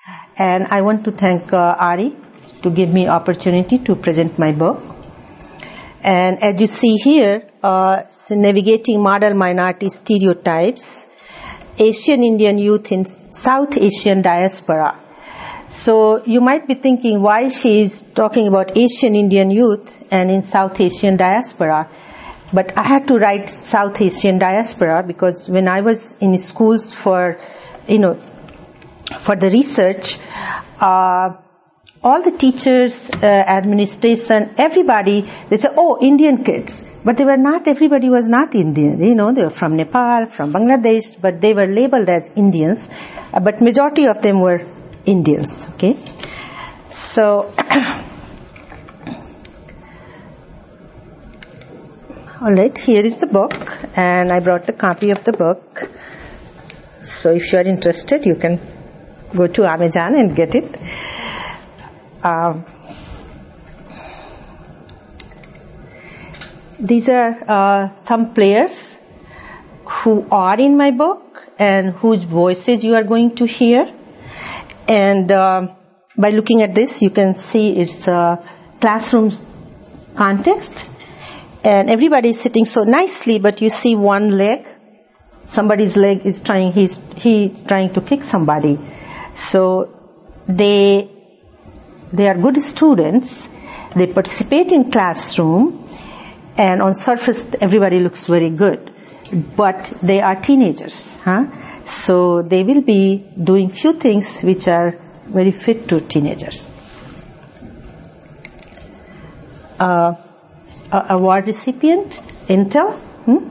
And I want to thank Ari to give me opportunity to present my book. And as you see here, so Navigating Model Minority Stereotypes, Asian Indian Youth in South Asian Diaspora. So you might be thinking why she is talking about Asian Indian youth and in South Asian diaspora. But I had to write South Asian diaspora because when I was in schools for the research, all the teachers, administration, everybody, they said, oh, Indian kids. But they were not, everybody was not Indian. They were from Nepal, from Bangladesh, but they were labeled as Indians. But majority of them were Indians, okay? So, alright, here is the book, and I brought the copy of the book. So if you are interested, you can go to Amazon and get it. These are some players who are in my book and whose voices you are going to hear. And by looking at this, you can see it's a classroom context. And everybody is sitting so nicely, but you see one leg. Somebody's leg is he's trying to kick somebody. So they are good students. They participate in classroom. And on surface, everybody looks very good. But they are teenagers. So they will be doing few things which are very fit to teenagers. Award recipient, Intel.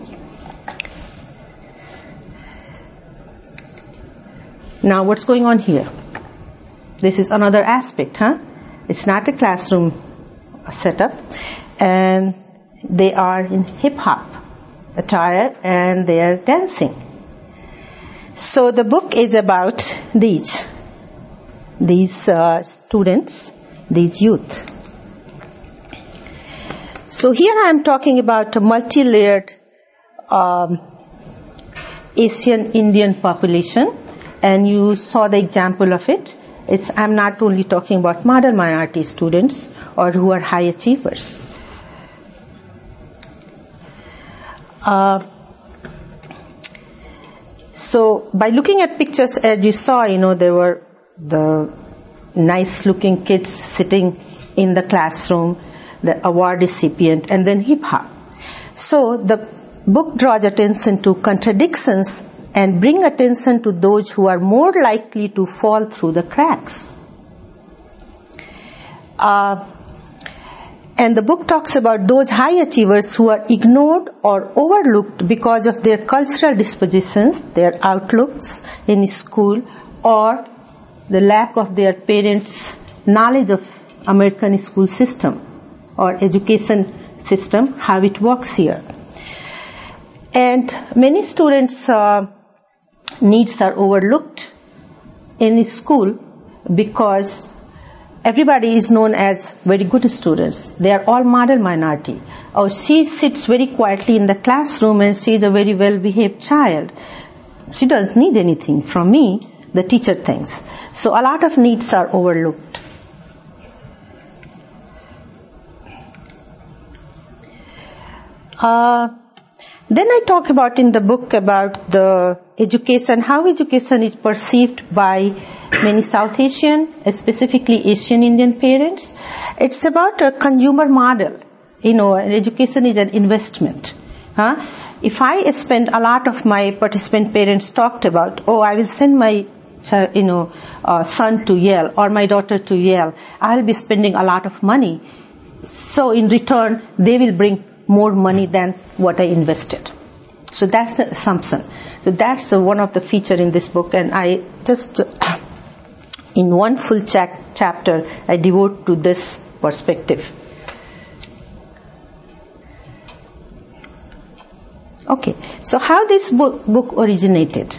Now what's going on here? This is another aspect, It's not a classroom setup. And they are in hip-hop attire and they are dancing. So the book is about these students, these youth. So here I am talking about a multi-layered Asian Indian population, and you saw the example of it. I'm not only talking about model minority students or who are high achievers. So by looking at pictures, as you saw, there were the nice looking kids sitting in the classroom, the award recipient, and then hip hop. So the book draws attention to contradictions and bring attention to those who are more likely to fall through the cracks. And the book talks about those high achievers who are ignored or overlooked because of their cultural dispositions, their outlooks in school, or the lack of their parents' knowledge of American school system or education system, how it works here. And many students' needs are overlooked in school because everybody is known as very good students. They are all model minority. Or she sits very quietly in the classroom and she is a very well-behaved child. She doesn't need anything from me, the teacher thinks. So a lot of needs are overlooked. Then I talk about in the book about the education, how education is perceived by many South Asian, specifically Asian Indian parents. It's about a consumer model. Education is an investment. If I spend a lot of my participant parents talked about, I will send my son to Yale or my daughter to Yale, I'll be spending a lot of money. So in return, they will bring more money than what I invested. So that's the assumption. So that's one of the feature in this book, and I just in one full chapter I devote to this perspective. Okay, so how this book originated?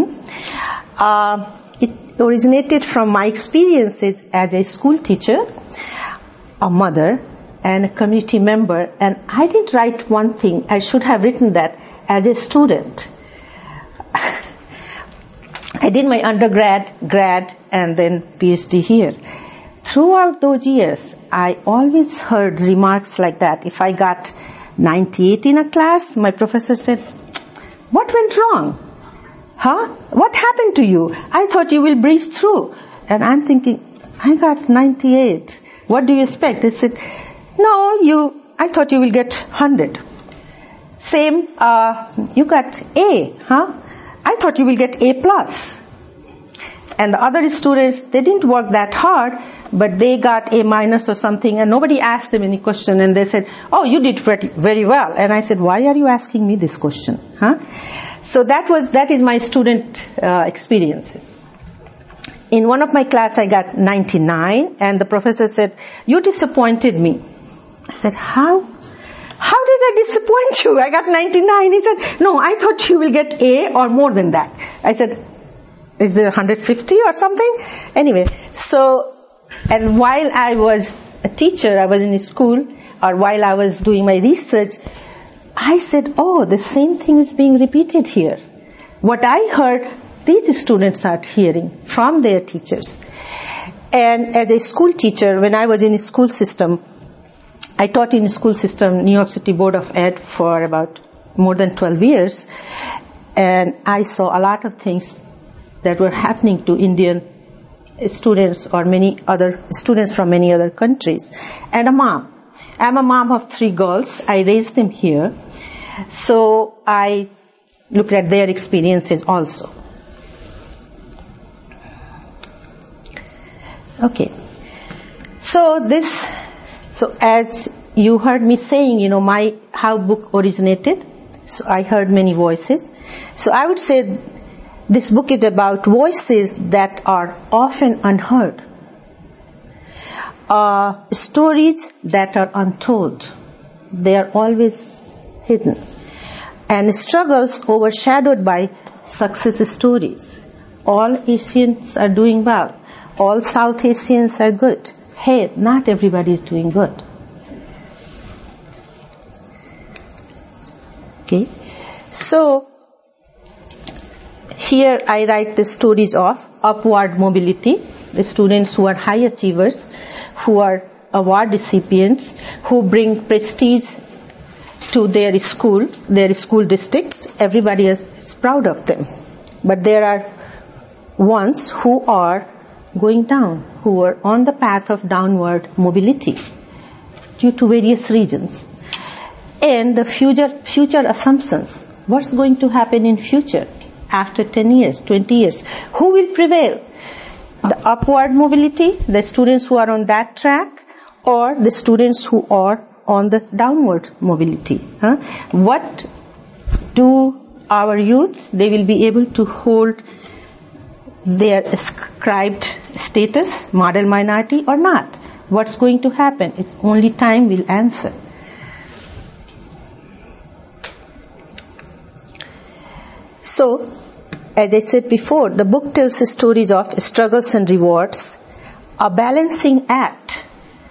It originated from my experiences as a school teacher, a mother, and a community member, and I didn't write one thing. I should have written that as a student. I I did my undergrad, grad, and then PhD here. Throughout those years, I always heard remarks like that. If I got 98 in a class, my professor said, "What went wrong? Huh? What happened to you? I thought you will breeze through." And I'm thinking, I got 98. What do you expect? They said, "No, I thought you will get 100. Same, you got A, huh? I thought you will get A plus." And the other students, they didn't work that hard, but they got A minus or something, and nobody asked them any question, and they said, "Oh, you did very well." And I said, "Why are you asking me this question?" Huh? So that is my student experiences. In one of my class, I got 99, and the professor said, "You disappointed me." I said, How did I disappoint you? I got 99. He said, "No, I thought you will get A or more than that." I said, "Is there 150 or something?" Anyway, and while I was a teacher, I was in school, or while I was doing my research, I said, "Oh, the same thing is being repeated here." What I heard, these students are hearing from their teachers. And as a school teacher, when I was in a school system, I taught in a school system, New York City Board of Ed, for about more than 12 years. And I saw a lot of things that were happening to Indian students or many other students from many other countries. And a mom. I'm a mom of 3 girls. I raised them here. So I looked at their experiences also. Okay. So as you heard me saying, how book originated. So I heard many voices. So I would say this book is about voices that are often unheard. Stories that are untold. They are always hidden. And struggles overshadowed by success stories. All Asians are doing well. All South Asians are good. Hey, not everybody is doing good. Okay. So, here I write the stories of upward mobility, the students who are high achievers, who are award recipients, who bring prestige to their school districts. Everybody is proud of them. But there are ones who are going down, who are on the path of downward mobility due to various reasons. And the future assumptions. What's going to happen in future after 10 years, 20 years? Who will prevail? The upward mobility, the students who are on that track, or the students who are on the downward mobility? What do our youth, they will be able to hold their ascribed status, model minority, or not? What's going to happen? It's only time will answer. So, as I said before, the book tells stories of struggles and rewards, a balancing act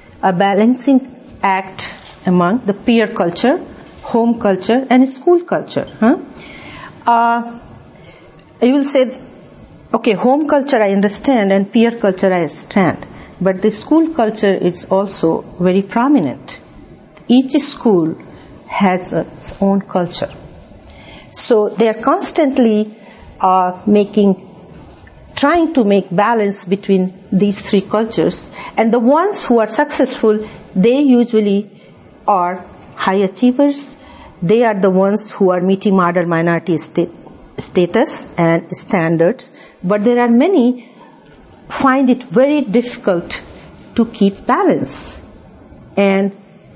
among the peer culture, home culture, and school culture. You will say, okay, home culture I understand and peer culture I understand, but the school culture is also very prominent. Each school has its own culture. So they are constantly trying to make balance between these 3 cultures. And the ones who are successful, they usually are high achievers. They are the ones who are meeting model minority status and standards. But there are many find it very difficult to keep balance. And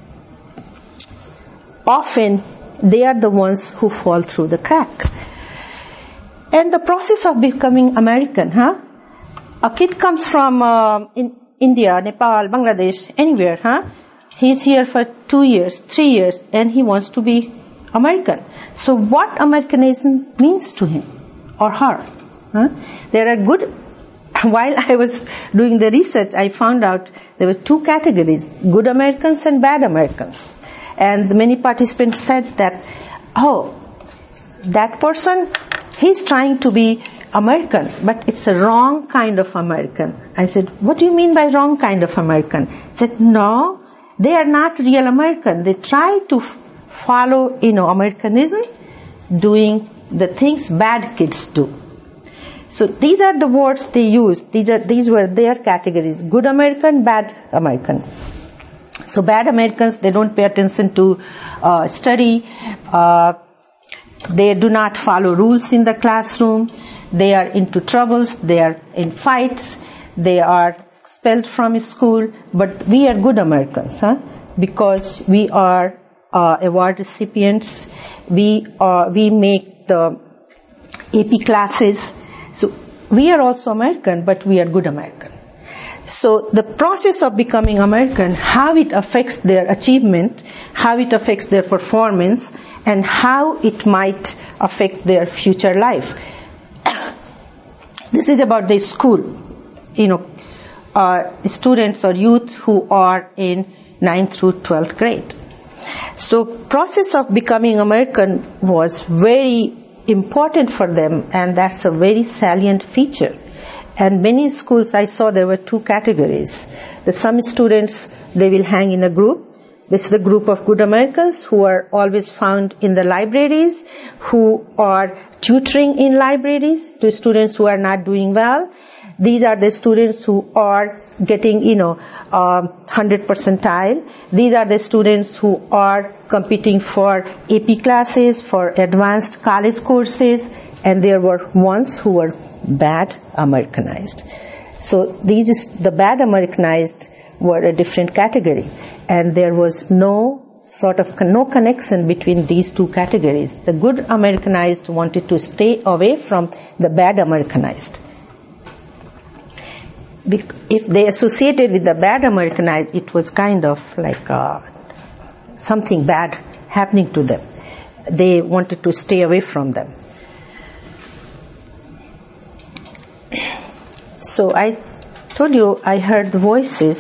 often they are the ones who fall through the crack. And the process of becoming American, a kid comes from in India, Nepal, Bangladesh, anywhere, he's here for 2 years, 3 years, and he wants to be American. So what Americanism means to him or her? There are while I was doing the research, I found out there were 2 categories, good Americans and bad Americans. And many participants said that, that person, he's trying to be American, but it's a wrong kind of American. I said, what do you mean by wrong kind of American? He said, no, they are not real American. They try to follow, Americanism, doing the things bad kids do. So these are the words they used. These were their categories. Good American, bad American. So bad Americans, they don't pay attention to study. They do not follow rules in the classroom. They are into troubles. They are in fights. They are expelled from school. But we are good Americans, because we are award recipients. We make the AP classes. So we are also American, but we are good American. So the process of becoming American, how it affects their achievement, how it affects their performance, and how it might affect their future life. This is about the school, students or youth who are in 9th through 12th grade. So process of becoming American was very important for them, and that's a very salient feature. And many schools I saw, there were two categories. Some students, they will hang in a group. This is the group of good Americans who are always found in the libraries, who are tutoring in libraries to students who are not doing well. These are the students who are getting, 100 percentile. These are the students who are competing for AP classes, for advanced college courses, and there were ones who were bad Americanized. So the bad Americanized were a different category, and there was no connection between these two categories. The good Americanized wanted to stay away from the bad Americanized. If they associated with the bad Americanized, it was kind of like something bad happening to them. They wanted to stay away from them. So I told you I heard voices.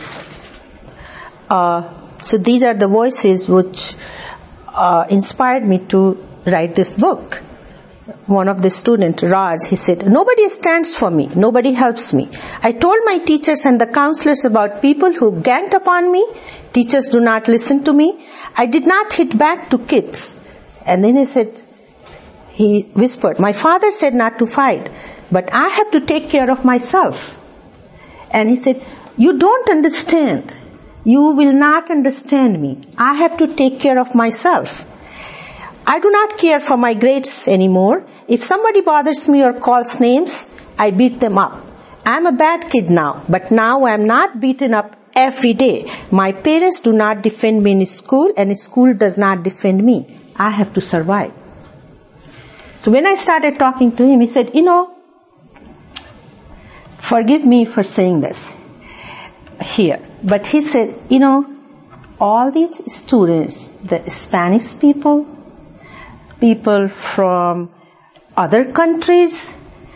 So these are the voices which inspired me to write this book. One of the students, Raj, he said, nobody stands for me, nobody helps me. I told my teachers and the counselors about people who ganged upon me. Teachers do not listen to me. I did not hit back to kids. And then he whispered, my father said not to fight, but I have to take care of myself. And he said, you don't understand. You will not understand me. I have to take care of myself. I do not care for my grades anymore. If somebody bothers me or calls names, I beat them up. I am a bad kid now, but now I am not beaten up every day. My parents do not defend me in school, and school does not defend me. I have to survive. So when I started talking to him, he said, forgive me for saying this here. But he said, all these students, the Spanish people from other countries,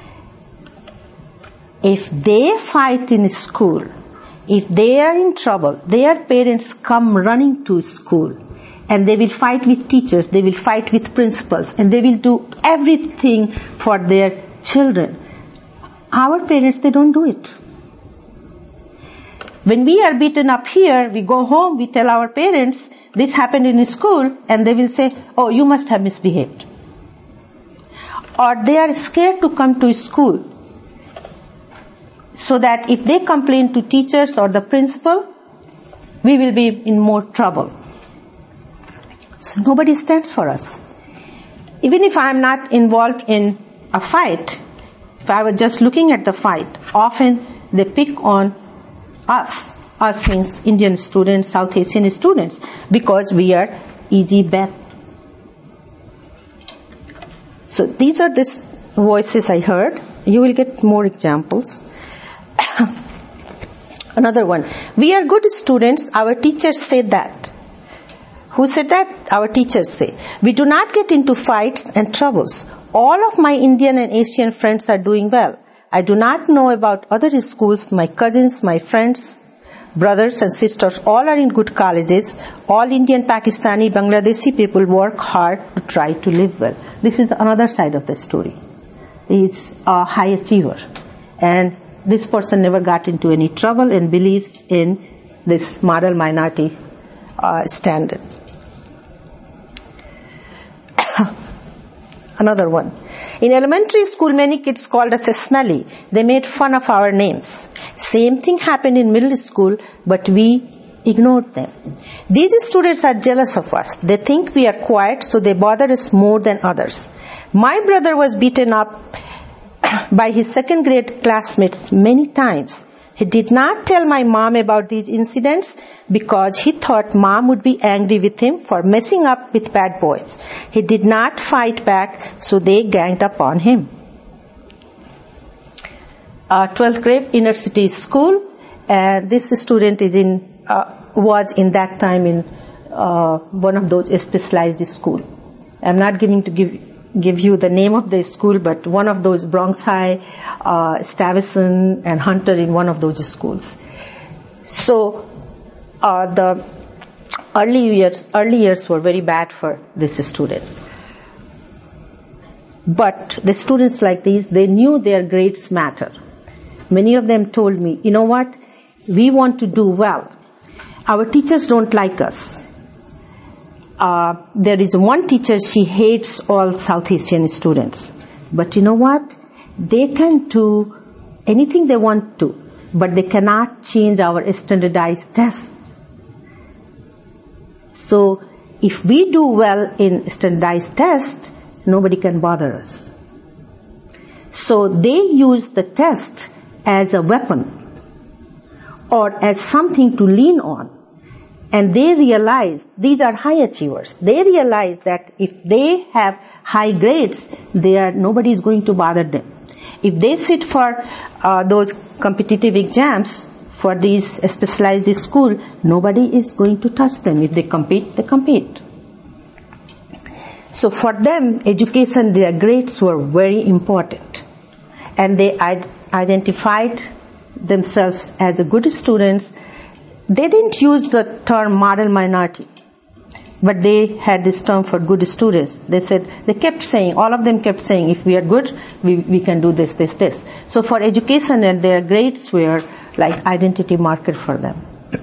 if they fight in school, if they are in trouble, their parents come running to school, and they will fight with teachers, they will fight with principals, and they will do everything for their children. Our parents, they don't do it. When we are beaten up here, we go home, we tell our parents, this happened in school, and they will say, oh, you must have misbehaved. Or they are scared to come to school, so that if they complain to teachers or the principal, we will be in more trouble. So nobody stands for us. Even if I am not involved in a fight, if I was just looking at the fight, often they pick on us means Indian students, South Asian students, because we are easy bet. So these are the voices I heard. You will get more examples. Another one. We are good students. Our teachers say that. Who said that? Our teachers say. We do not get into fights and troubles. All of my Indian and Asian friends are doing well. I do not know about other schools. My cousins, my friends, brothers and sisters, all are in good colleges. All Indian, Pakistani, Bangladeshi people work hard to try to live well. This is another side of the story. is a high achiever. And this person never got into any trouble and believes in this model minority standard. Another one. In elementary school, many kids called us smelly. They made fun of our names. Same thing happened in middle school, but we ignored them. These students are jealous of us. They think we are quiet, so they bother us more than others. My brother was beaten up by his second grade classmates many times. He did not tell my mom about these incidents because he thought mom would be angry with him for messing up with bad boys. He did not fight back, so they ganged up on him. 12th grade, inner city school, and this student was in that time in one of those specialized schools. I'm not going to give you the name of the school, but one of those Bronx High, Stuyvesant and Hunter in one of those schools. So the early years were very bad for this student. But the students like these, they knew their grades matter. Many of them told me, you know what, we want to do well. Our teachers don't like us. There is one teacher, she hates all South Asian students. But you know what? They can do anything they want to, but they cannot change our standardized tests. So if we do well in standardized tests, nobody can bother us. So they use the test as a weapon or as something to lean on. And they realize, these are high achievers, they realize that if they have high grades, nobody is going to bother them. If they sit for those competitive exams for these specialized school, nobody is going to touch them. If they compete, they compete. So for them, education, their grades were very important. And they identified themselves as a good students. They didn't use the term model minority, but they had this term for good students. They kept saying, all of them kept saying, if we are good, we can do this. So for education, and their grades were like identity marker for them.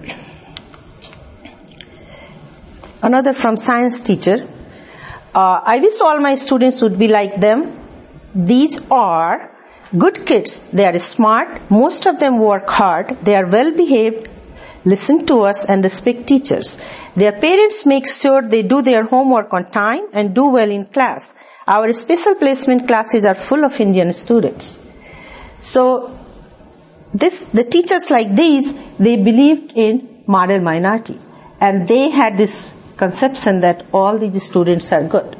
Another from science teacher. I wish all my students would be like them. These are good kids. They are smart. Most of them work hard. They are well behaved, listen to us, and respect teachers. Their parents make sure they do their homework on time and do well in class. Our special placement classes are full of Indian students. So the teachers like these, they believed in model minority. And they had this conception that all these students are good.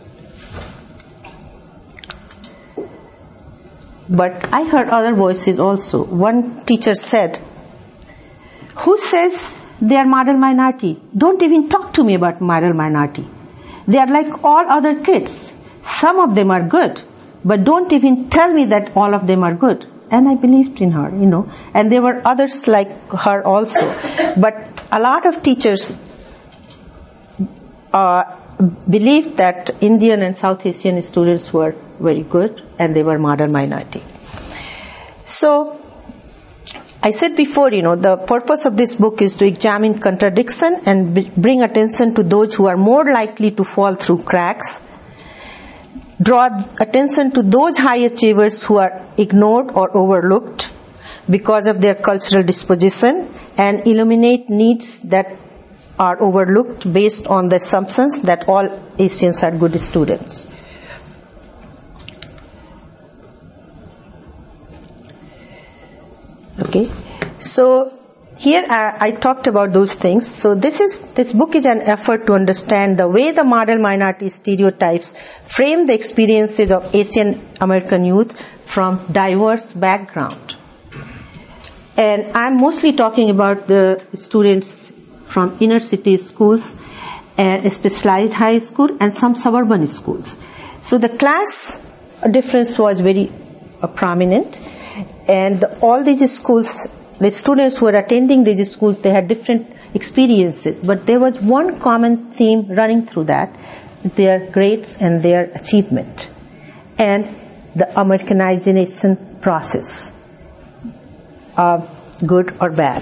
But I heard other voices also. One teacher said, who says they are model minority? Don't even talk to me about model minority. They are like all other kids. Some of them are good, but don't even tell me that all of them are good. And I believed in her, and there were others like her also. But a lot of teachers believed that Indian and South Asian students were very good and they were model minority. So I said before, the purpose of this book is to examine contradiction and bring attention to those who are more likely to fall through cracks, draw attention to those high achievers who are ignored or overlooked because of their cultural disposition, and illuminate needs that are overlooked based on the assumptions that all Asians are good students. Okay, so here I talked about those things. So this book is an effort to understand the way the model minority stereotypes frame the experiences of Asian American youth from diverse background. And I'm mostly talking about the students from inner city schools and specialized high school and some suburban schools. So the class difference was very prominent. And all these schools, the students who were attending these schools, they had different experiences. But there was one common theme running through that, their grades and their achievement. And the Americanization process, good or bad.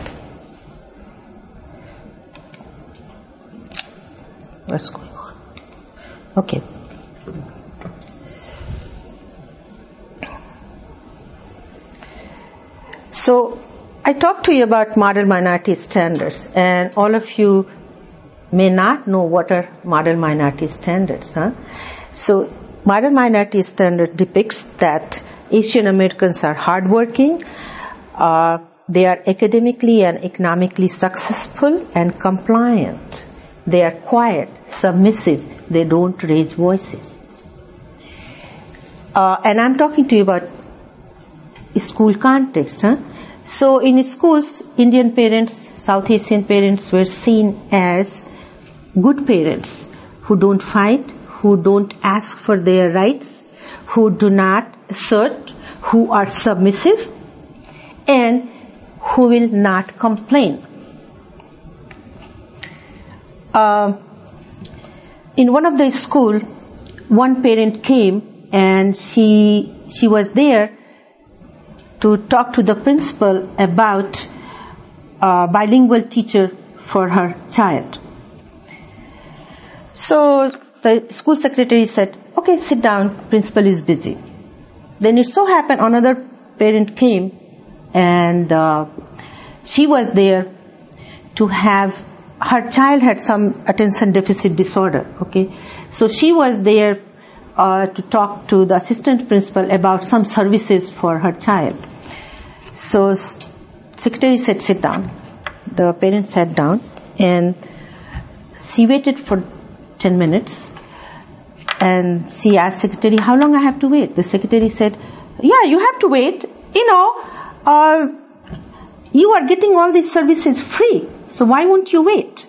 What's going on? Okay. So, I talked to you about model minority standards, and all of you may not know what are model minority standards. So, model minority standard depicts that Asian Americans are hardworking, they are academically and economically successful and compliant. They are quiet, submissive, they don't raise voices. And I'm talking to you about school context. So in schools, Indian parents, South Asian parents were seen as good parents who don't fight, who don't ask for their rights, who do not assert, who are submissive, and who will not complain. In one of the school, one parent came and she was there to talk to the principal about a bilingual teacher for her child. So the school secretary said, okay, sit down, principal is busy. Then it so happened another parent came and she was there to have, her child had some attention deficit disorder, okay. So she was there to talk to the assistant principal about some services for her child. So secretary said, sit down. The parent sat down and she waited for 10 minutes and she asked secretary, how long I have to wait? The secretary said, yeah, you have to wait. You are getting all these services free, so why won't you wait?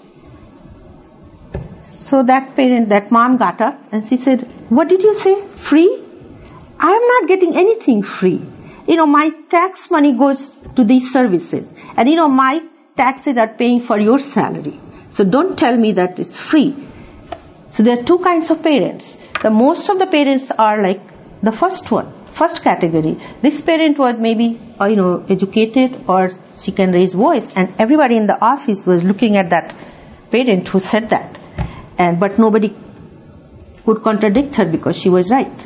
So that mom got up and she said, what did you say? Free? I am not getting anything free. My tax money goes to these services. And my taxes are paying for your salary. So don't tell me that it's free. So there are two kinds of parents. Most of the parents are like the first category. This parent was maybe, educated or she can raise voice. And everybody in the office was looking at that parent who said that. But nobody could contradict her because she was right.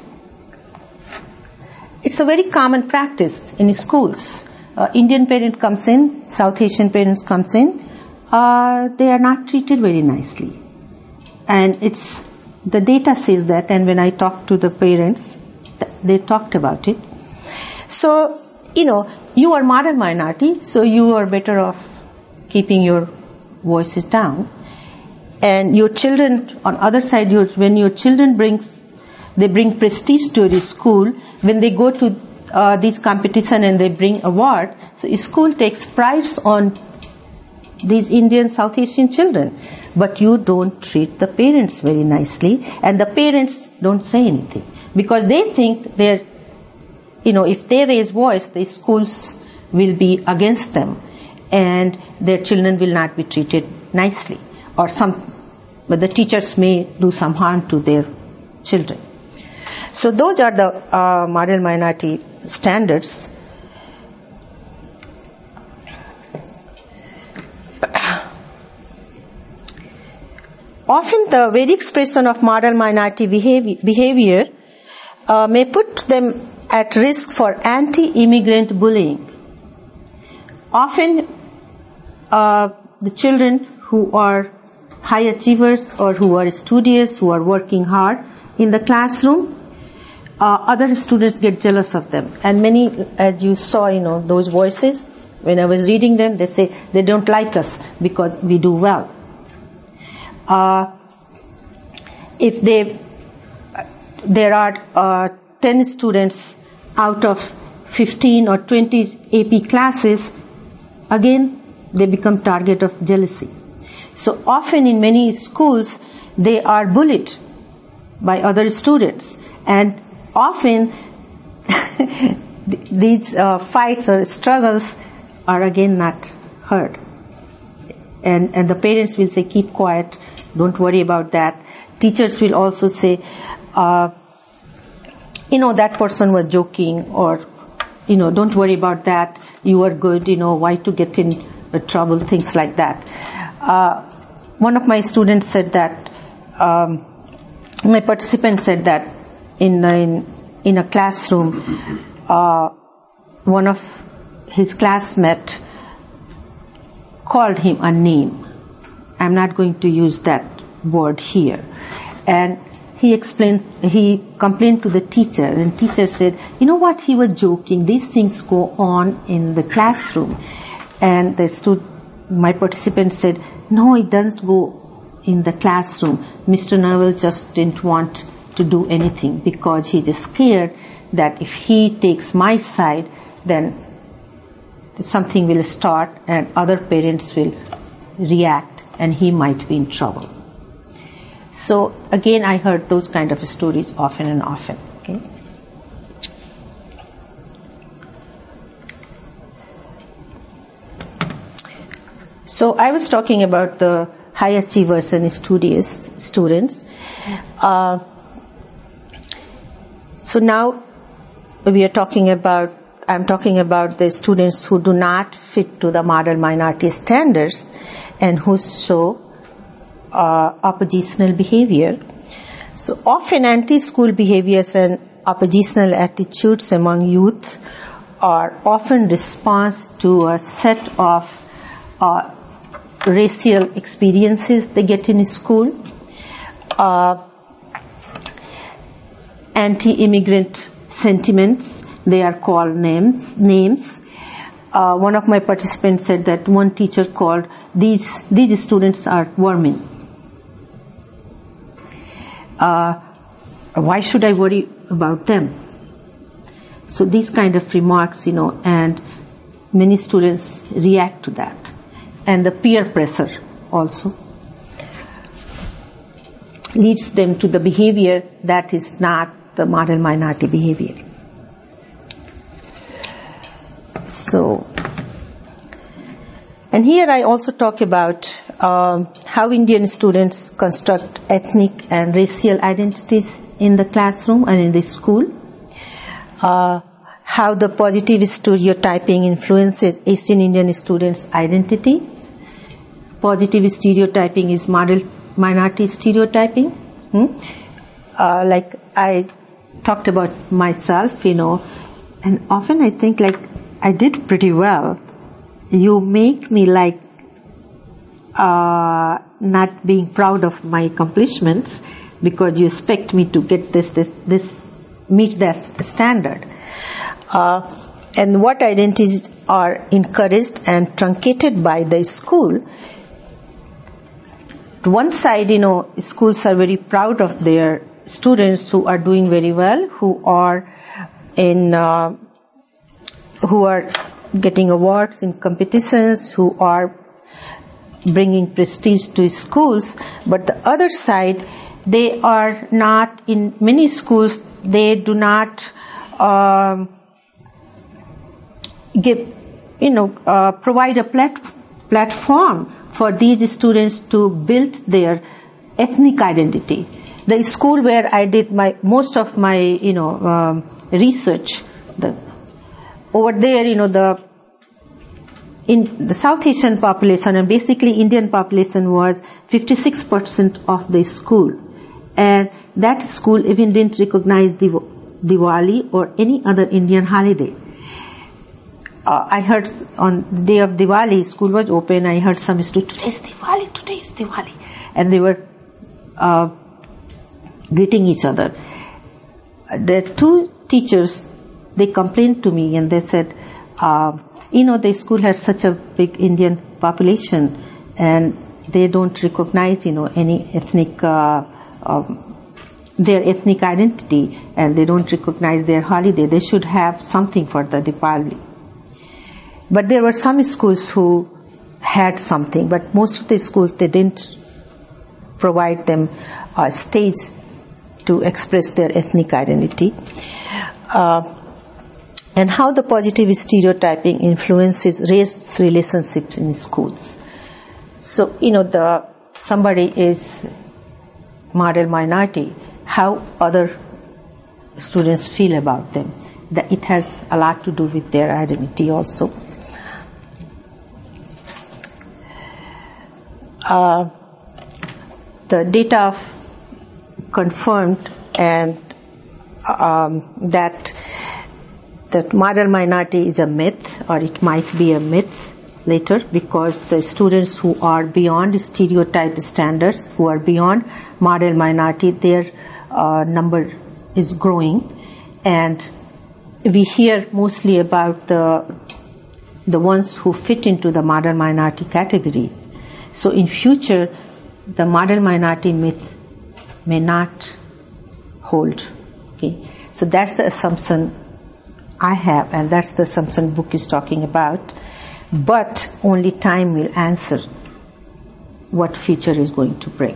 It's a very common practice in schools. Indian parent comes in, South Asian parents comes in, they are not treated very nicely. And the data says that, and when I talked to the parents, they talked about it. So, you are model minority, so you are better off keeping your voices down. And your children, on other side, when your children they bring prestige to your school, when they go to these competition and they bring award, so school takes prides on these Indian South Asian children. But you don't treat the parents very nicely, and the parents don't say anything. Because they think if they raise voice, the schools will be against them, and their children will not be treated nicely. But the teachers may do some harm to their children. So those are the model minority standards. Often the very expression of model minority behavior may put them at risk for anti-immigrant bullying. Often the children who are high achievers or who are studious, who are working hard in the classroom, other students get jealous of them. And many, as you saw, those voices, when I was reading them, they say they don't like us because we do well. If there are 10 students out of 15 or 20 AP classes, again, they become target of jealousy. So often in many schools, they are bullied by other students, and often these fights or struggles are again not heard. And the parents will say, keep quiet, don't worry about that. Teachers will also say, that person was joking, or, don't worry about that, you are good, why to get in trouble, things like that. One of my students said that, my participant said that in a classroom, one of his classmates called him a name. I'm not going to use that word here. And he complained to the teacher, and teacher said, you know what, he was joking. These things go on in the classroom. And my participant said, no, it doesn't go in the classroom. Mr. Neville just didn't want to do anything because he is scared that if he takes my side, then something will start and other parents will react and he might be in trouble. So again, I heard those kind of stories often and often. Okay. So I was talking about the high achievers and studious students. So now I'm talking about the students who do not fit to the model minority standards and who show oppositional behavior. So often anti-school behaviors and oppositional attitudes among youth are often response to a set of racial experiences they get in school, anti-immigrant sentiments, they are called names. One of my participants said that one teacher called these students are vermin. Why should I worry about them? So these kind of remarks, and many students react to that. And the peer pressure also leads them to the behavior that is not the model minority behavior. So, and here I also talk about how Indian students construct ethnic and racial identities in the classroom and in the school. How the positive stereotyping influences Asian Indian students' identity. Positive stereotyping is model minority stereotyping. Like I talked about myself, and often I think like I did pretty well. You make me like not being proud of my accomplishments because you expect me to get this meet that standard. And what identities are encouraged and truncated by the school. One side, schools are very proud of their students who are doing very well, who are getting awards in competitions, who are bringing prestige to schools. But the other side, they are not, in many schools, they do not provide a platform for these students to build their ethnic identity. The school where I did most of my research, over there, in the South Asian population and basically Indian population was 56% of the school, and that school even didn't recognize Diwali or any other Indian holiday. I heard on the day of Diwali, school was open, I heard some students, today is Diwali. And they were greeting each other. The two teachers, they complained to me and they said, the school has such a big Indian population and they don't recognize, any ethnic, their ethnic identity, and they don't recognize their holiday. They should have something for the Diwali. But there were some schools who had something, but most of the schools, they didn't provide them a stage to express their ethnic identity. And how the positive stereotyping influences race relationships in schools. So, somebody is model minority, how other students feel about them. That it has a lot to do with their identity also. The data confirmed and that model minority is a myth, or it might be a myth later, because the students who are beyond stereotype standards, who are beyond model minority, their number is growing, and we hear mostly about the ones who fit into the model minority categories. So in future, the model minority myth may not hold. Okay, so that's the assumption I have, and that's the assumption book is talking about. But only time will answer what future is going to bring.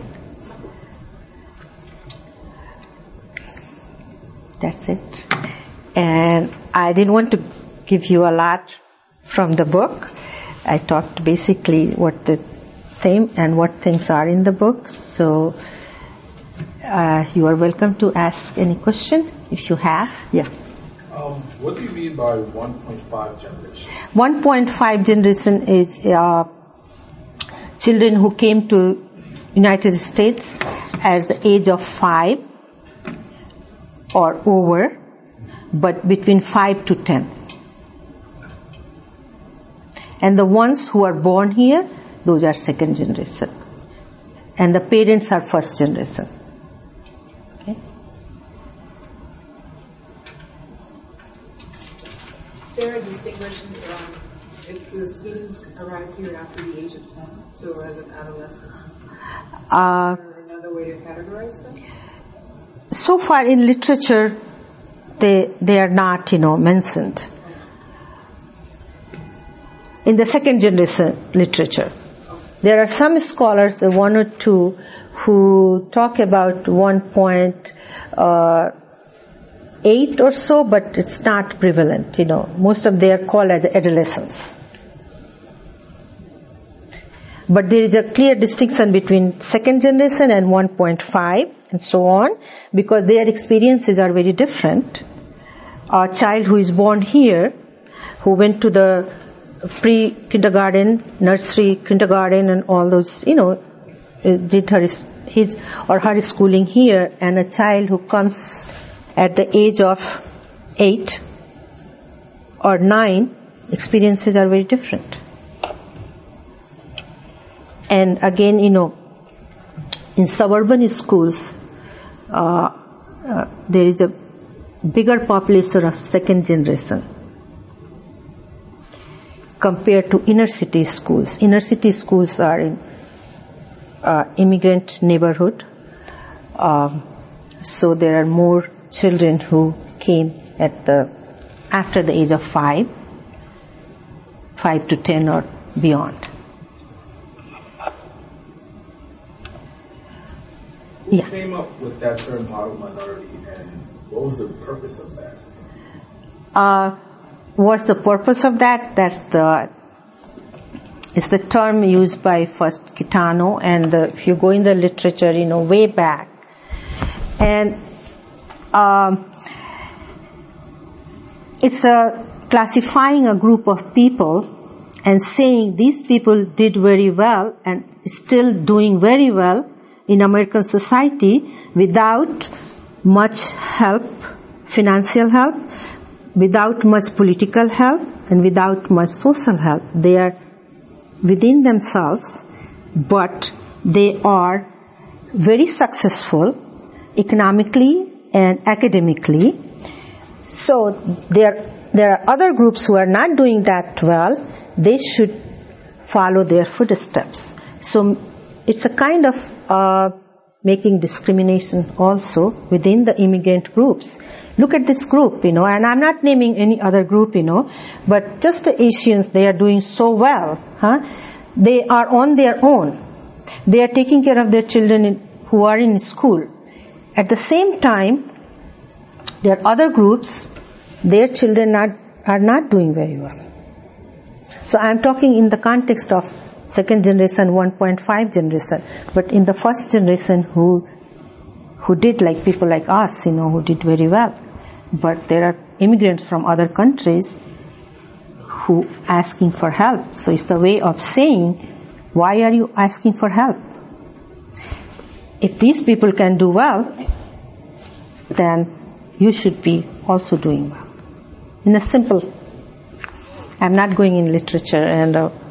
That's it. And I didn't want to give you a lot from the book. I talked basically what the theme and what things are in the book. So you are welcome to ask any question if you have. Yeah. What do you mean by 1.5 generation? 1.5 generation is children who came to United States at the age of 5 or over, but between 5 to 10. And the ones who are born here, those are second generation. And the parents are first generation. Okay? Is there a distinction if the students arrived here after the age of 10, so as an adolescent? Is there another way to categorize them? So far in literature, they are not, mentioned. In the second generation literature, there are some scholars, the one or two, who talk about 1.8 or so, but it's not prevalent. Most of they are called as adolescents. But there is a clear distinction between second generation and 1.5 and so on, because their experiences are very different. A child who is born here, who went to the pre-kindergarten, nursery, kindergarten, and all those, did his or her schooling here, and a child who comes at the age of 8 or 9, experiences are very different. And again, in suburban schools, there is a bigger population of second generation compared to inner city schools. Inner city schools are in immigrant neighborhood, so there are more children who came after the age of 5 to 10 or beyond. Who came up with that term model minority, and what was the purpose of that? What's the purpose of that? It's the term used by first Kitano, and if you go in the literature, way back, and it's classifying a group of people and saying these people did very well and still doing very well in American society without much help, financial help, without much political help, and without much social help. They are within themselves, but they are very successful economically and academically. So there are other groups who are not doing that well. They should follow their footsteps. So it's a kind of making discrimination also within the immigrant groups. Look at this group, and I'm not naming any other group, but just the Asians, they are doing so well. They are on their own. They are taking care of their children who are in school. At the same time, there are other groups, their children are not doing very well. So I'm talking in the context of second generation, 1.5 generation, but in the first generation who did, like people like us, who did very well. but there are immigrants from other countries who asking for help. So it's the way of saying, why are you asking for help? If these people can do well, then you should be also doing well. In a simple, I'm not going in literature and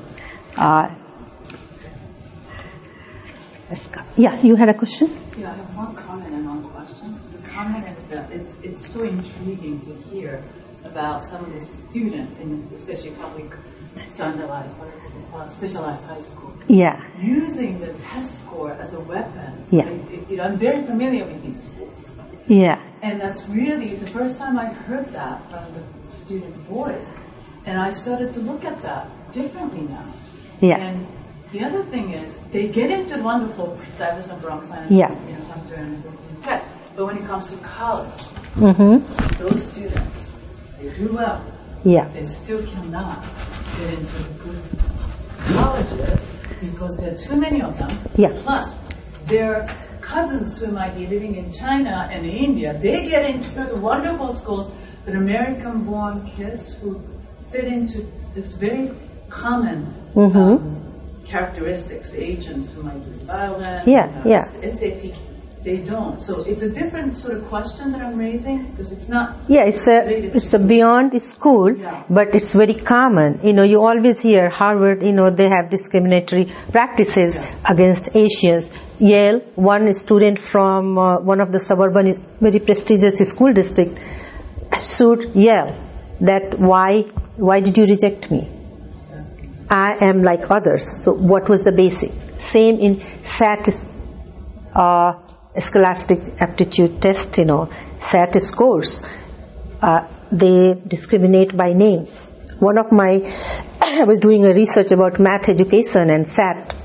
yeah, you had a question? Yeah, I have one comment and one question. The comment is that it's so intriguing to hear about some of the students in especially public standardized or specialized high school. Yeah. Using the test score as a weapon. Yeah. I'm very familiar with these schools. Yeah. And that's really the first time I've heard that from the student's voice. And I started to look at that differently now. Yeah. And the other thing is, they get into wonderful Stuyvesant Bronx Science, Hunter and Tech. But when it comes to college, those students, they do well. Yeah. They still cannot get into good colleges because there are too many of them. Yeah. Plus, their cousins who might be living in China and India, they get into the wonderful schools, but American-born kids who fit into this very common characteristics, Asians who might be violent, SAT, they don't. So it's a different sort of question that I'm raising because it's not. Yeah, it's a beyond school, but it's very common. You always hear Harvard. They have discriminatory practices against Asians. Yale, one student from one of the suburban very prestigious school district sued Yale that why did you reject me? I am like others. So what was the basic? Same in SAT, Scholastic Aptitude Test, SAT scores. They discriminate by names. I was doing a research about math education and SAT.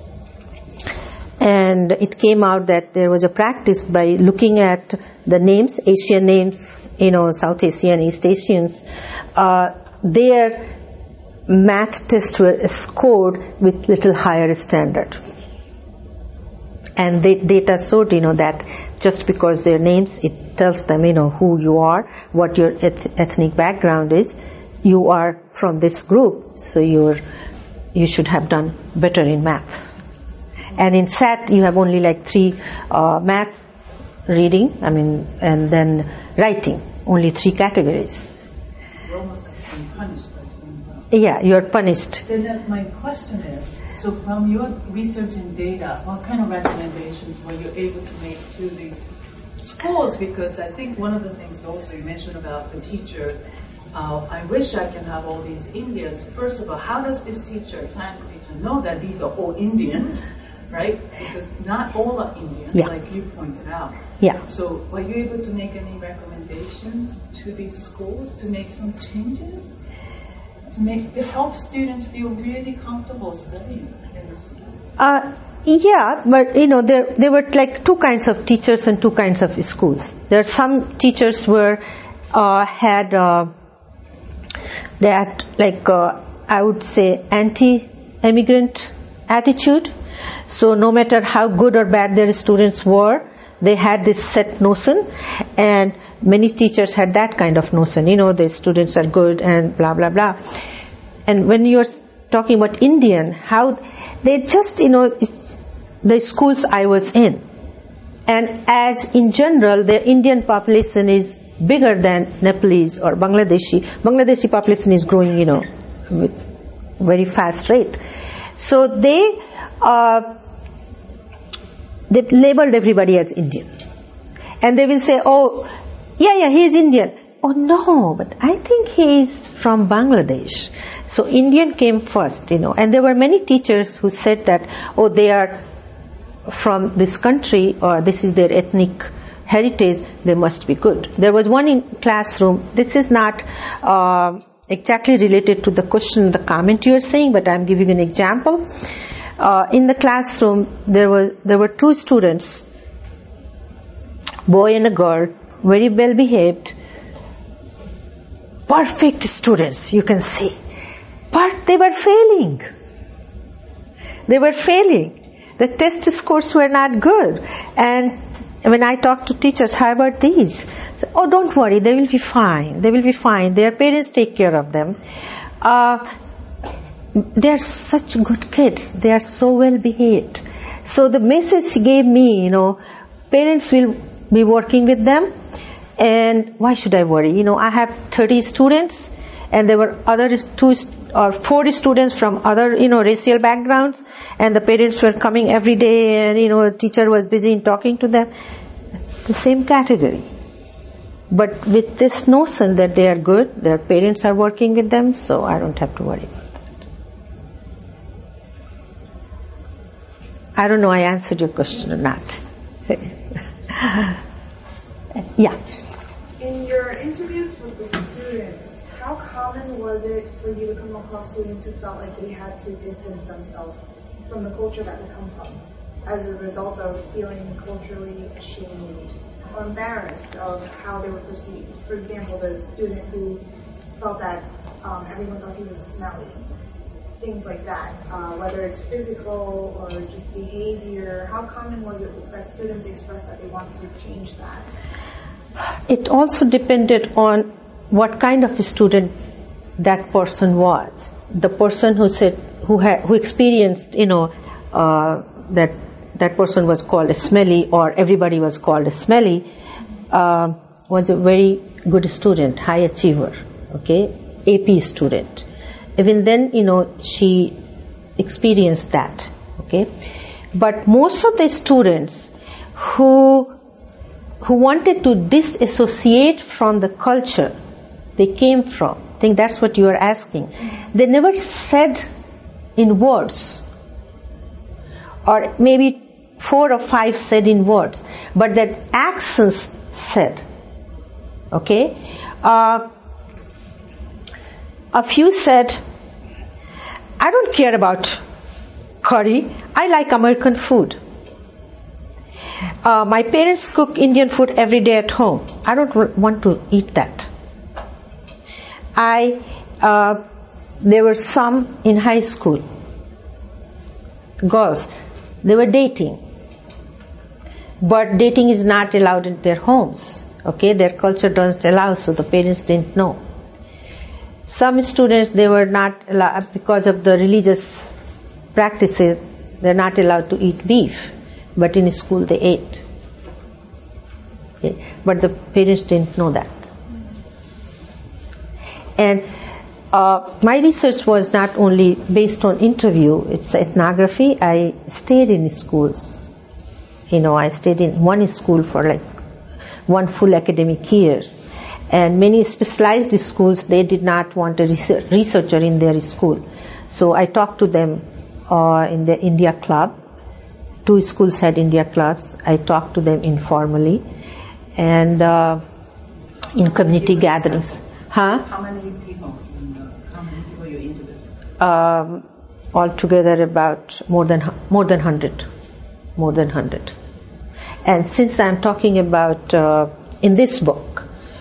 And it came out that there was a practice by looking at the names, Asian names, South Asian, East Asians, their math tests were scored with little higher standard. And the data showed, that just because their names, it tells them, who you are, what your ethnic background is. You are from this group, so you should have done better in math. And in SAT, you have only like 3 math, reading, and then writing, only 3 categories. You're almost being punished. Yeah, you're punished. Then my question is, so from your research and data, what kind of recommendations were you able to make to the schools? Because I think one of the things also you mentioned about the teacher, I wish I can have all these Indians. First of all, how does this teacher, science teacher, know that these are all Indians, right? Because not all are Indians, like you pointed out. Yeah. So were you able to make any recommendations to these schools to make some changes? To help students feel really comfortable studying in the school? Yeah, but there were like 2 kinds of teachers and 2 kinds of schools. There are some teachers were had that I would say anti-immigrant attitude. So no matter how good or bad their students were, they had this set notion, and many teachers had that kind of notion, the students are good and blah, blah, blah. And when you're talking about Indian, how they just, the schools I was in. And as in general, the Indian population is bigger than Nepalese or Bangladeshi. Bangladeshi population is growing, with very fast rate. So they labeled everybody as Indian. And they will say, oh, yeah, he is Indian. Oh no, but I think he is from Bangladesh. So Indian came first, and there were many teachers who said that, oh, they are from this country or this is their ethnic heritage, they must be good. There was one in classroom, this is not exactly related to the question, the comment you are saying, but I am giving an example. In the classroom, there were 2 students, boy and a girl, very well behaved, perfect students, you can see. But they were failing. The test scores were not good. And when I talk to teachers, how about these? So, oh, don't worry, they will be fine. They will be fine. Their parents take care of them. They are such good kids. They are so well behaved. So the message she gave me, parents will be working with them, and why should I worry? I have 30 students, and there were other 2 or 4 students from other, racial backgrounds, and the parents were coming every day, and, the teacher was busy in talking to them. The same category. But with this notion that they are good, their parents are working with them, so I don't have to worry about that. I don't know I answered your question or not. Yeah. In your interviews with the students, how common was it for you to come across students who felt like they had to distance themselves from the culture that they come from as a result of feeling culturally ashamed or embarrassed of how they were perceived? For example, the student who felt that everyone thought he was smelly. Things like that, whether it's physical or just behavior. How common was it that students expressed that they wanted to change that? It also depended on what kind of a student that person was. The person who said, who experienced, that person was called a smelly, or everybody was called a smelly, was a very good student, high achiever, okay, AP student. Even then, she experienced that, okay. But most of the students who wanted to disassociate from the culture they came from, I think that's what you are asking, they never said in words, or maybe 4 or 5 said in words, but that actions said, okay. A few said, I don't care about curry, I like American food. My parents cook Indian food every day at home. I don't want to eat that. There were some in high school, girls, they were dating. But dating is not allowed in their homes. Okay, their culture doesn't allow, so the parents didn't know. Some students, they were not allowed, because of the religious practices, they're not allowed to eat beef. But in school they ate. Okay. But the parents didn't know that. And my research was not only based on interview, it's ethnography. I stayed in schools. I stayed in one school for like 1 full academic years. And many specialized schools, they did not want a researcher in their school. So I talked to them in the India Club. 2 schools had India Clubs. I talked to them informally. And in community gatherings. How many people you interviewed? Altogether about more than 100. More than 100. And since I'm talking about, in this book,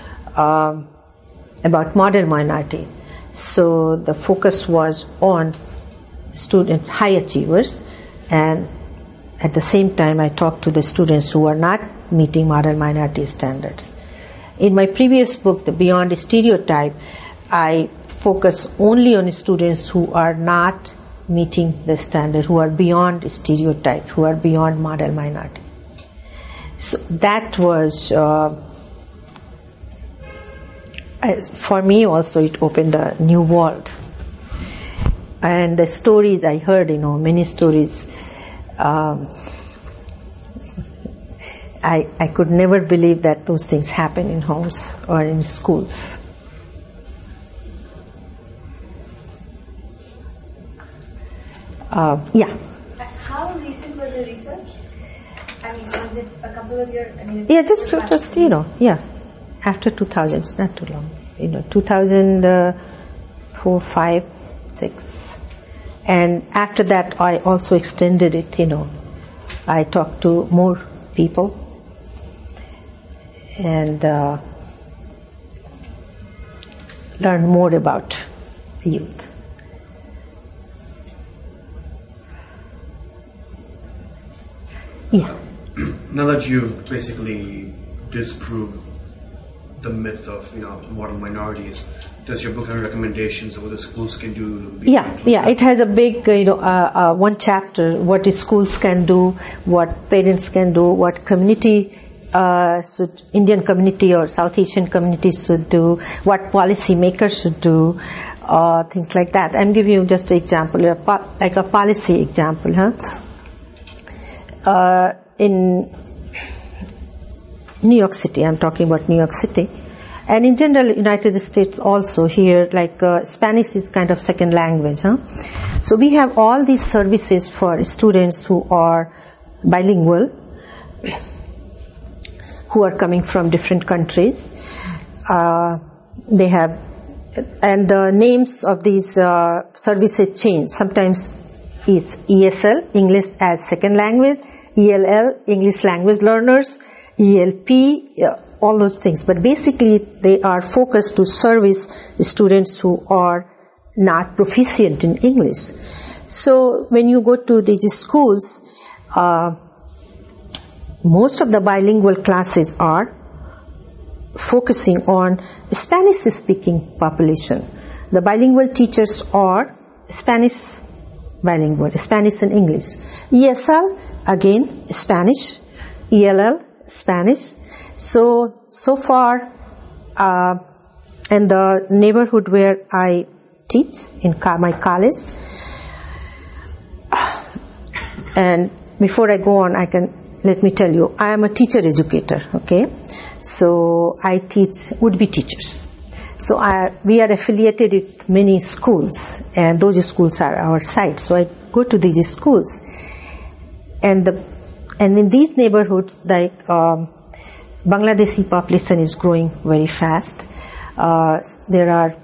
about model minority, so the focus was on students, high achievers, and at the same time I talked to the students who are not meeting model minority standards. In my previous book, The Beyond Stereotype, I focus only on students who are not meeting the standard, who are beyond stereotype, who are beyond model minority. So that was, for me also, it opened a new world. And the stories I heard, many stories, I could never believe that those things happen in homes or in schools. Yeah. How recent was the research? I mean, was it a couple of years? Yeah, just yeah, after 2000, it's not too long. 2004, 5, 6, and after that I also extended it. I talked to more people, and learned more about youth. Yeah. now that you've basically disproved the myth of model minorities, does your book have recommendations of what the schools can do? Yeah. It has a big, one chapter, what schools can do, what parents can do, what community Indian community or South Asian communities should do, what policy makers should do, things like that. I'm giving you just an example, like a policy example. In New York City, I'm talking about New York City, and in general United States also, here like Spanish is kind of second language. So we have all these services for students who are bilingual, who are coming from different countries. They have, and the names of these services change. Sometimes is ESL, English as second language, ELL, English language learners, ELP, all those things. But basically they are focused to service students who are not proficient in English. So when you go to these schools, most of the bilingual classes are focusing on Spanish-speaking population. The bilingual teachers are Spanish bilingual, Spanish and English. ESL, again, Spanish. ELL, Spanish. So far, in the neighborhood where I teach, in my college, and before I go on, let me tell you, I am a teacher educator, okay? So I teach would-be teachers. So we are affiliated with many schools, and those schools are our site. So I go to these schools, and in these neighborhoods, like Bangladeshi population is growing very fast. There are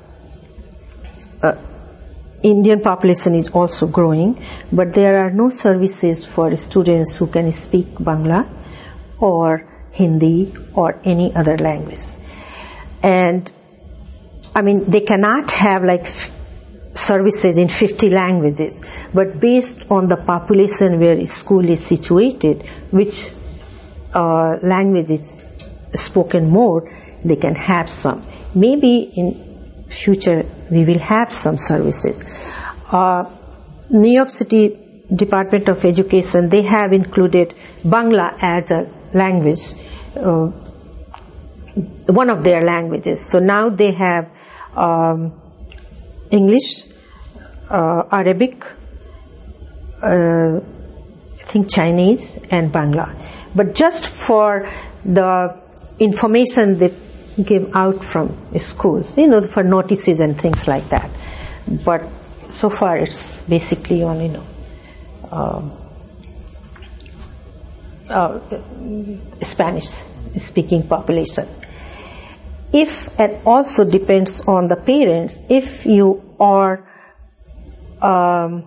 Indian population is also growing, but there are no services for students who can speak Bangla or Hindi or any other language. And I mean, they cannot have like services in 50 languages, but based on the population where a school is situated, which language is spoken more, they can have some. Maybe in future we will have some services. New York City Department of Education, they have included Bangla as a language, one of their languages. So now they have English, Arabic, I think Chinese and Bangla. But just for the information they give out from schools, for notices and things like that. But so far it's basically on, Spanish speaking population. And also depends on the parents. If you are a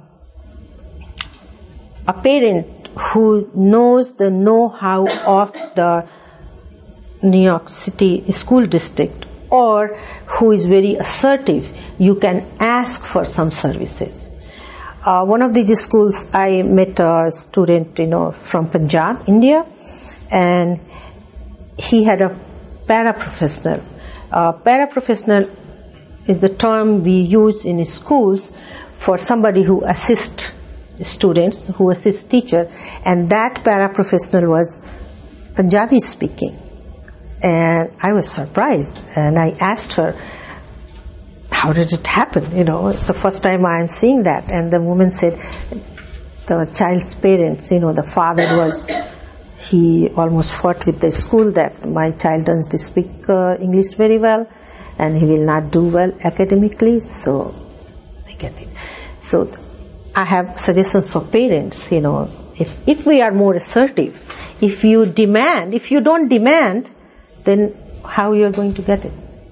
parent who knows the know-how of the New York City school district, or who is very assertive, you can ask for some services. One of these schools, I met a student, from Punjab, India, and he had a paraprofessional. Paraprofessional is the term we use in schools for somebody who assists students, who assists teacher, and that paraprofessional was Punjabi speaking. And I was surprised, and I asked her, how did it happen? It's the first time I am seeing that. And the woman said, the child's parents, the father he almost fought with the school that my child doesn't speak English very well, and he will not do well academically, so I get it. So I have suggestions for parents, if we are more assertive, if you don't demand, then how you are going to get it?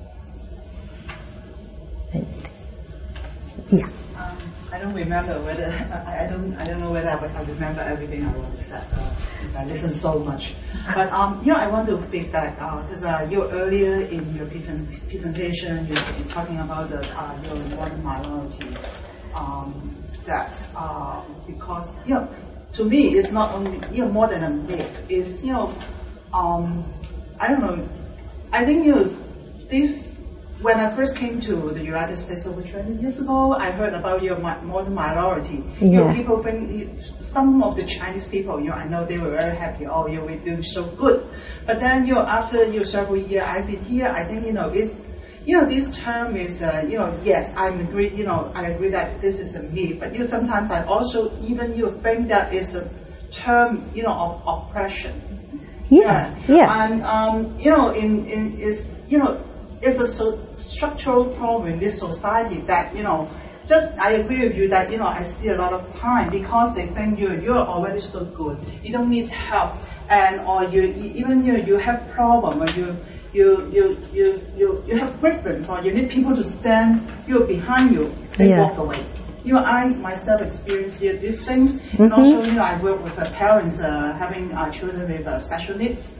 Yeah. I don't remember whether I don't know whether I remember everything I want to say because I listen so much. But I want to feedback because you earlier in your presentation you're talking about your modern minority that because to me, it's not only, more than a myth. It's, I don't know. I think, this, when I first came to the United States over 20 years ago, I heard about your modern minority. People bring, some of the Chinese people, I know they were very happy. Oh, we're doing so good. But then, after several years I've been here, I think, it's, this term is, yes, I agree, I agree that this is a myth, but sometimes I also even think that it's a term, of oppression. Yeah. And, it's a structural problem in this society that, I agree with you that, I see a lot of time because they think you're already so good. You don't need help. And, or you have problem, or you have preference, or you need people to stand behind you, they walk away. I myself experience these things, and also, I work with parents having children with special needs.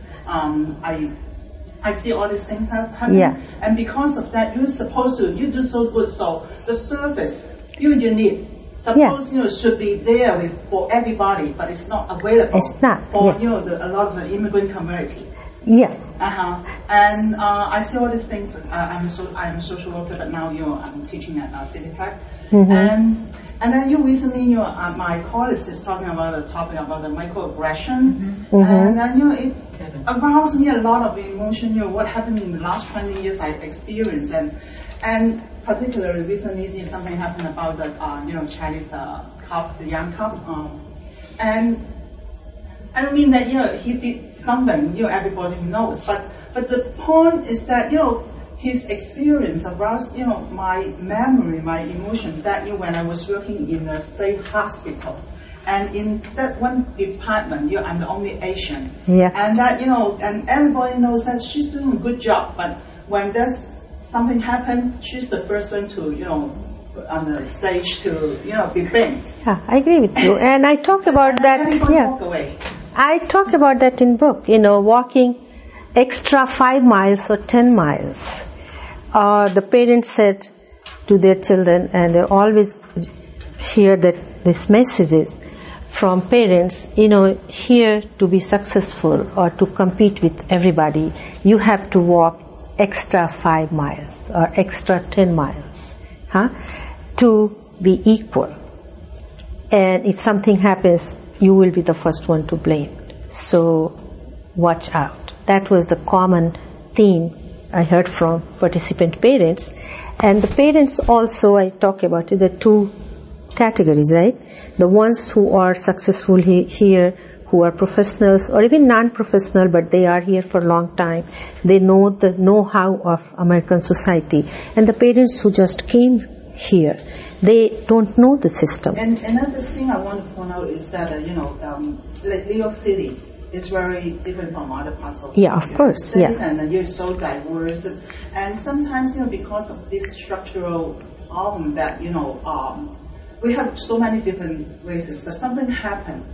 I see all these things happen, and because of that, you do so good. So the service you need, suppose should be there for everybody, but it's not available. It's not for a lot of the immigrant community. Yeah. And I see all these things. I'm a social worker, but now I'm teaching at CityTech. And then recently, my colleague is talking about a topic about the microaggression, and then it aroused me a lot of emotion. What happened in the last 20 years I've experienced, and particularly recently, something happened about the Chinese cop, the young cop, and I don't mean that he did something everybody knows, but the point is that his experience aroused my memory, my emotion that when I was working in a state hospital, and in that one department I'm the only Asian, and that and everybody knows that she's doing a good job, but when there's something happen, she's the person to on the stage to be blamed. Yeah, I agree with you, and I talk about that. Walk away. I talked about that in book, walking extra 5 miles or 10 miles. The parents said to their children, and they always hear that this messages from parents, here to be successful or to compete with everybody, you have to walk extra 5 miles or extra 10 miles, to be equal. And if something happens, you will be the first one to blame. So watch out. That was the common theme I heard from participant parents. And the parents also, I talk about it, the two categories, right? The ones who are successful here, who are professionals or even non-professional, but they are here for a long time. They know the know-how of American society. And the parents who just came here, they don't know the system. And another thing I want to point out is that, like New York City is very different from other parts of of course, States, and you're so diverse. And sometimes, because of this structural problem that, we have so many different races, but something happened.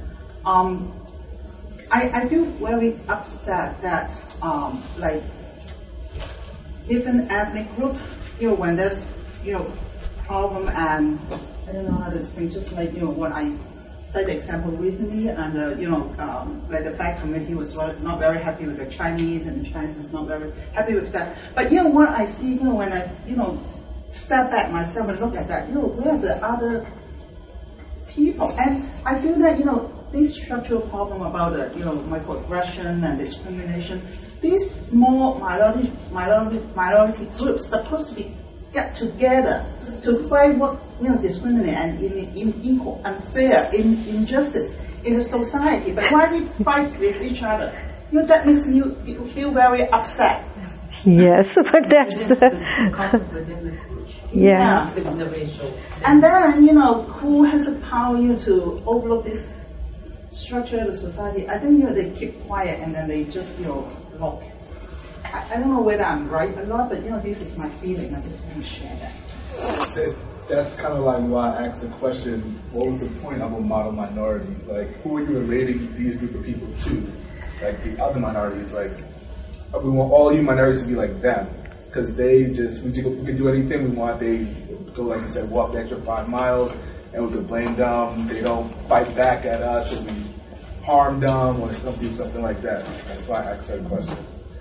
I feel very upset that, like, different ethnic group, when there's, problem, and I don't know how to explain, just like, what I said the example recently, and, like the black community was not very happy with the Chinese, and the Chinese is not very happy with that. But, what I see, when I, step back myself and look at that, where are the other people? And I feel that, this structural problem about, microaggression and discrimination, these small minority groups supposed to be get together to fight what discriminate and unequal, unfair, injustice in the society. But why we fight with each other? That makes you feel very upset. Yes, but that's the conflict within the group. Within the racial. And then who has the power to overlook this structure of the society? I think they keep quiet and then they just look. I don't know whether I'm right or not, but this is my feeling. I just want to share that. That's kind of like why I asked the question, what was the point of a model minority? Like, who are you relating these group of people to? Like the other minorities, like, we want all you minorities to be like them. Because we can do anything we want. They go, like you said, walk the extra 5 miles. and we could blame them. They don't fight back at us if we harm them or something like that. That's why I asked that question.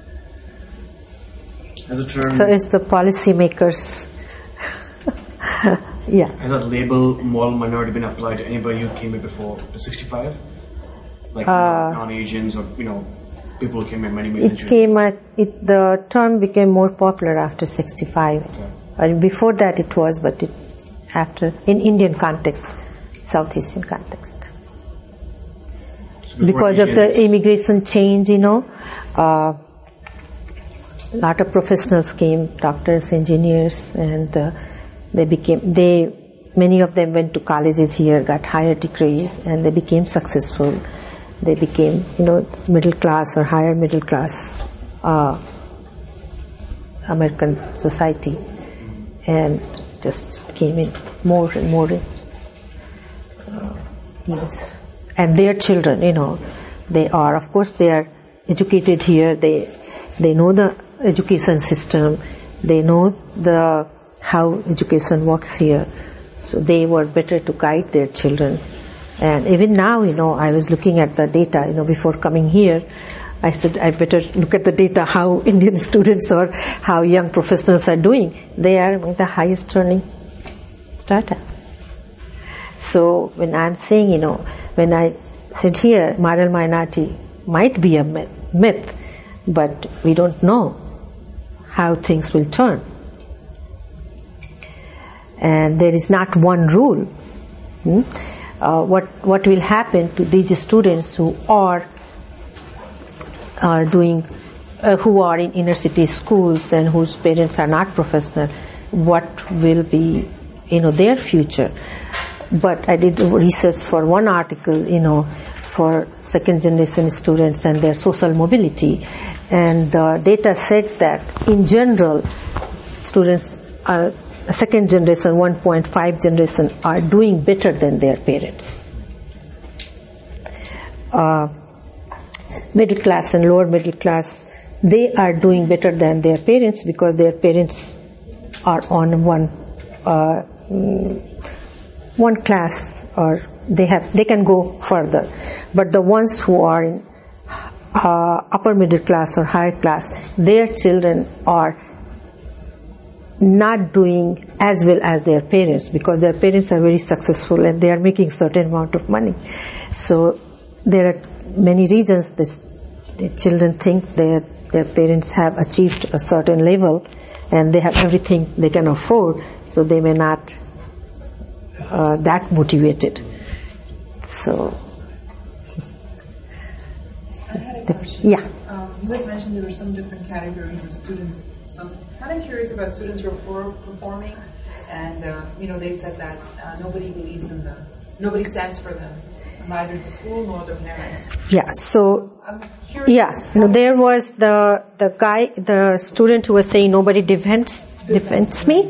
As a term, So it's the policymakers. Yeah. has that label moral minority been applied to anybody who came here before the 65? Like non-Asians or people who came here many centuries. The term became more popular after 65. Okay. And before that it was, but after in Indian context, South Asian context. So Because of the immigration change, a lot of professionals came, doctors, engineers, and many of them went to colleges here, got higher degrees, and they became successful. They became, middle class or higher middle class American society, and just came in more and more. Yes, and their children, they are educated here. They know the education system. They know how education works here. So they were better to guide their children. And even now, I was looking at the data, before coming here, I said I better look at the data, how Indian students or how young professionals are doing. They are among the highest earning startup. So when I'm saying, when I said here, moral minority might be a myth, but we don't know how things will turn. And there is not one rule. What will happen to these students who are who are in inner city schools and whose parents are not professional? What will be, their future? But I did research for one article, for second generation students and their social mobility, and the data said that in general, students are second generation, 1.5 generation are doing better than their parents. Middle class and lower middle class, they are doing better than their parents because their parents are on one class, or they can go further. But the ones who are in upper middle class or higher class, their children are not doing as well as their parents because their parents are very successful and they are making certain amount of money. So there are many reasons the children think that their parents have achieved a certain level and they have everything they can afford, so they may not that motivated. So I had a question. Yeah. You had mentioned there were some different categories of students. So I'm kind of curious about students who are poor performing, and they said that nobody believes in them, nobody stands for them, neither the school nor their parents. Yeah. So I'm curious. yeah, there was the student who was saying nobody defends me.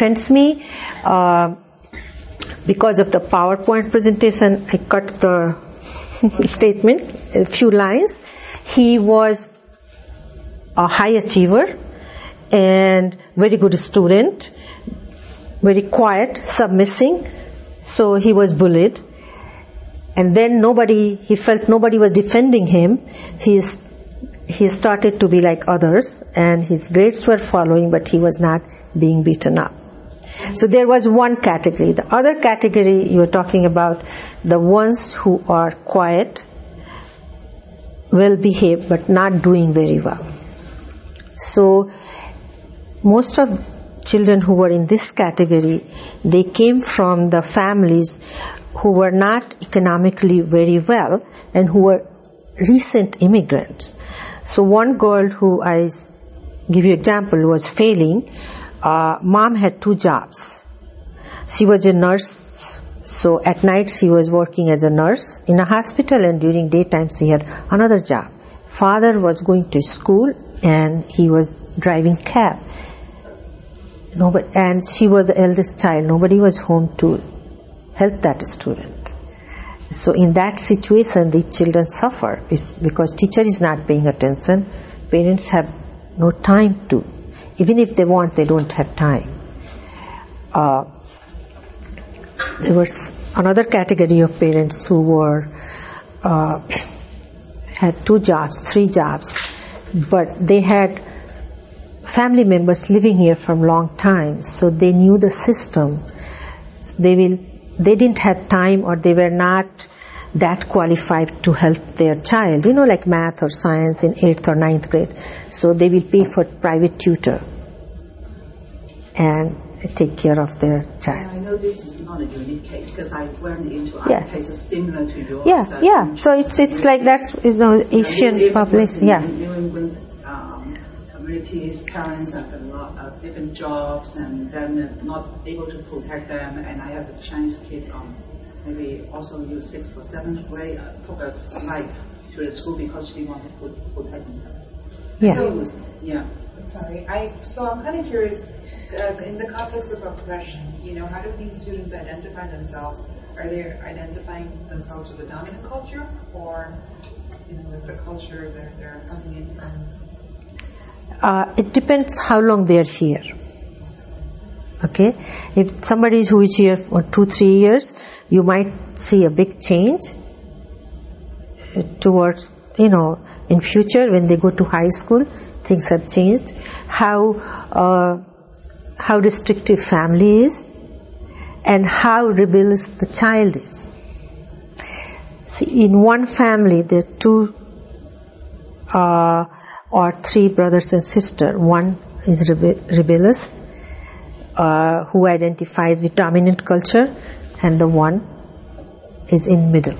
Because of the PowerPoint presentation, I cut the statement, a few lines. He was a high achiever and very good student, very quiet, submissive. So he was bullied. And then he felt nobody was defending him. He started to be like others, and his grades were following, but he was not being beaten up. So there was one category. The other category you were talking about, the ones who are quiet, well behaved, but not doing very well. So most of children who were in this category, they came from the families who were not economically very well and who were recent immigrants. So one girl who I give you example was failing. Mom had 2 jobs. She was a nurse, so at night she was working as a nurse in a hospital, and during daytime she had another job. Father was going to school and he was driving cab. And she was the eldest child. Nobody was home to help that student. So in that situation, the children suffer because teacher is not paying attention. Parents have no time to. Even if they want, they don't have time. there was another category of parents who were had 2 jobs, 3 jobs, but they had family members living here from long time, so they knew the system. So they didn't have time, or they were not that qualified to help their child, like math or science in 8th or 9th grade. So they will pay for private tutor and take care of their child. I know this is not a unique case because I went into other Yeah. cases similar to yours. Yeah. So it's like that's Asian population. Yeah. New England communities, parents have a lot of different jobs, and then not able to protect them. And I have a Chinese kid, maybe also in 6th or 7th grade, took a knife to the school because she wanted to protect himself. Yeah. Sorry, so I'm kind of curious, in the context of oppression, how do these students identify themselves? Are they identifying themselves with the dominant culture, or with the culture that they're coming in from? It depends how long they are here. Okay, if somebody who is here for 2-3 years, you might see a big change towards, in future when they go to high school, things have changed. How restrictive family is, and how rebellious the child is. See, in one family there are 2 or 3 brothers and sisters. One is rebellious, who identifies with dominant culture, and the one is in middle.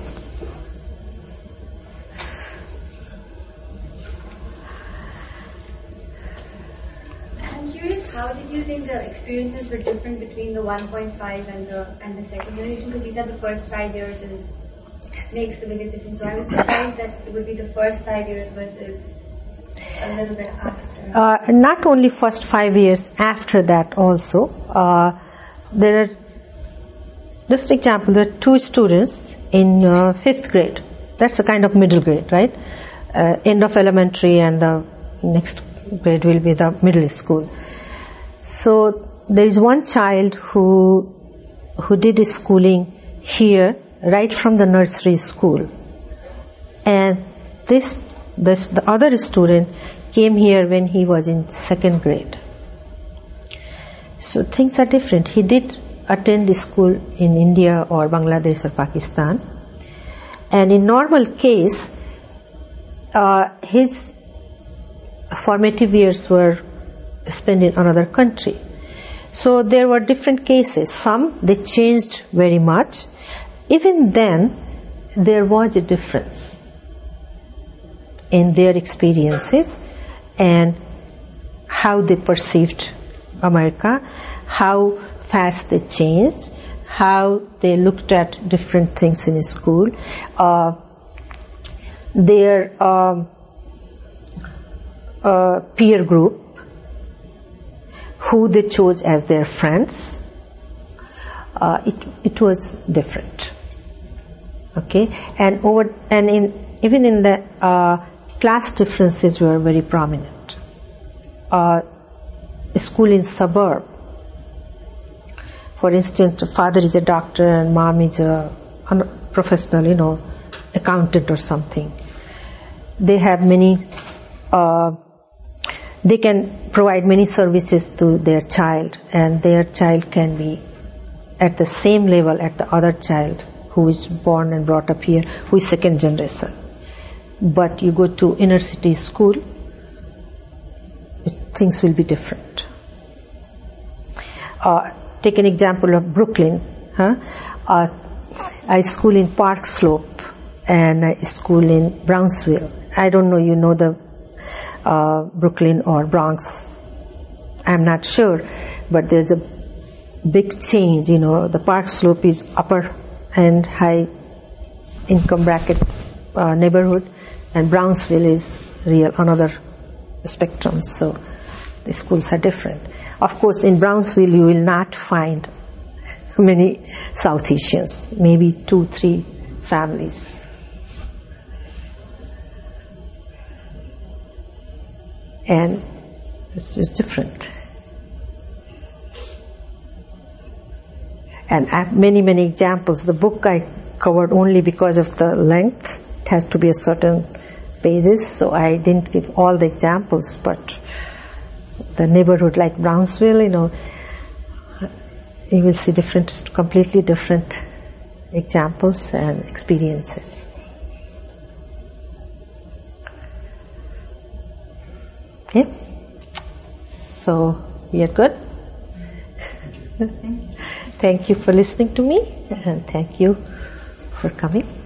I'm curious, how did you think the experiences were different between the 1.5 and the second generation? Because you said the first 5 years makes the biggest difference. So I was surprised that it would be the first 5 years versus a little bit after. Not only first 5 years, after that also. There are, just example, there are 2 students in 5th grade. That's a kind of middle grade, right? End of elementary, and the next grade will be the middle school. So there is one child who did his schooling here right from the nursery school, and the other student came here when he was in 2nd grade. So things are different. He did attend the school in India or Bangladesh or Pakistan, and in normal case his formative years were spent in another country. So there were different cases. Some they changed very much. Even then there was a difference in their experiences and how they perceived America, how fast they changed, how they looked at different things in school, their peer group, who they chose as their friends. It was different. Okay, and even in the class differences were very prominent. School in suburb, for instance, father is a doctor and mom is a professional, accountant or something. They have many. They can provide many services to their child, and their child can be at the same level at the other child who is born and brought up here, who is 2nd generation. But you go to inner city school, things will be different. Take an example of Brooklyn. I school in Park Slope and I school in Brownsville. I don't know, the Brooklyn or Bronx. I'm not sure, but there's a big change. The Park Slope is upper and high income bracket neighborhood, and Brownsville is another spectrum. So the schools are different. Of course, in Brownsville you will not find many South Asians, maybe 2-3 families. And this is different. and many examples. The book I covered only because of the length. It has to be a certain basis, so I didn't give all the examples, but the neighborhood like Brownsville, you will see completely different examples and experiences. Okay? So, we are good? Thank you for listening to me, and thank you for coming.